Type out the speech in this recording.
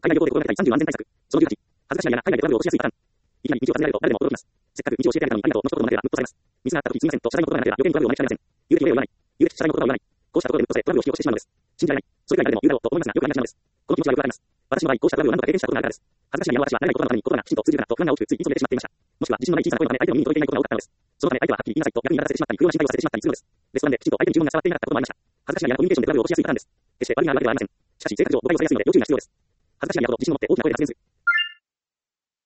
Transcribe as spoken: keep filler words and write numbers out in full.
海外旅行で心がけたいさんじゅう安全対策。そのじゅうはち、恥ずかしながら海外でトラブルを起こしやすいパターン。いきなり道を尋ねられると誰でも驚きます。せっかく道を教えてあげたのにありがとうの一言まではムッとされます。ミスがあった時すみませんと謝罪の言葉がなければ余計にトラブルを招きかねません。言うべきお礼を言わない。言うべき謝罪の言葉を言わない。こうしたところでムッとされトラブルを引き起こしてしまうのです。信じられない。それ以外誰でも言うだろうと思いますがよくありがちなのです。この気持ちはよくわかります。私の場合こうしたトラブルを何度か経験したことがあるからです。恥ずかしながら私は慣れない言葉のために言葉がきちんと通じるかなと不安が大きくつい見つめてしまっていました。もしくは自信のない小さな声のため相手の耳に届いていないことが多かったのです。そのため相手ははっきり言いなさいと逆に言い方させてしまったり不要な心配をさせてしまったりするのです。レストランできちんと相手に注文が伝わっていなかったこともありました。恥ずかしながらコミュニケーションでトラブルを起こしやすいパターンです。決して悪いなわけではありません。しかし性格上誤解をされやすいので要注意が必要です。恥ずかしながら自信を持って大きな声で発言する。